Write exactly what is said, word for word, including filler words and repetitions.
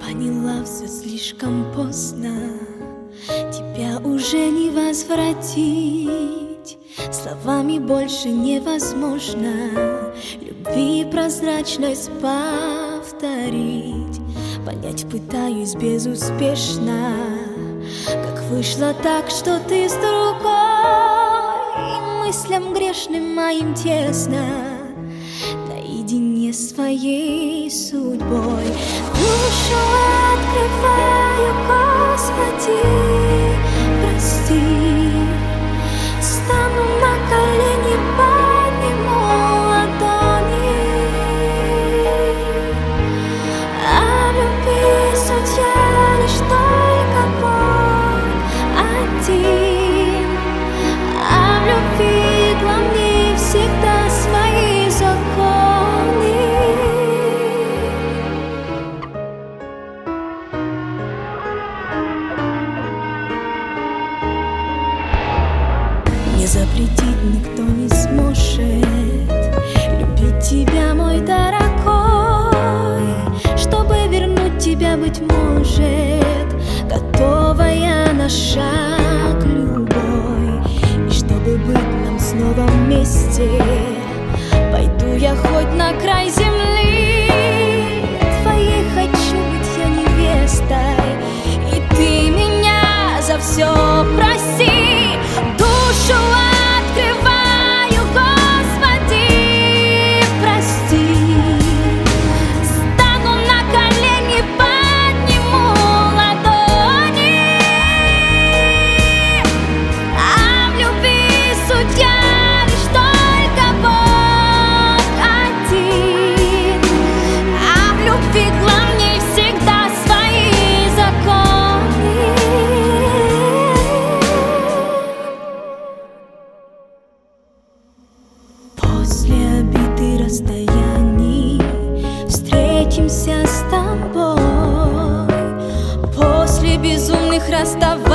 Поняла все слишком поздно, тебя уже не возвратить, словами больше невозможно любви прозрачность повторить. Понять пытаюсь безуспешно, как вышло так, что ты с другой, и мыслям грешным моим тесно наедине с своей судьбой. Душу открываю, Господи, прости, стану на колени, подниму ладони, а в любви судья лишь только Бог один, а в любви главнее всегда свои законы. Не запретить никто не сможет любить тебя, мой дорогой, чтобы вернуть тебя, быть может, готова я на шаг любой. И чтобы быть нам снова вместе, пойду я хоть на край земли, твоей хочу быть я невестой, и ты меня за все прости. Душу открываю, Господи, прости, стану на колени, подниму ладони, а в любви судья лишь только Бог один, а в любви главнее всегда свои законы. После обид и расстояний встретимся с тобой, после безумных расставаний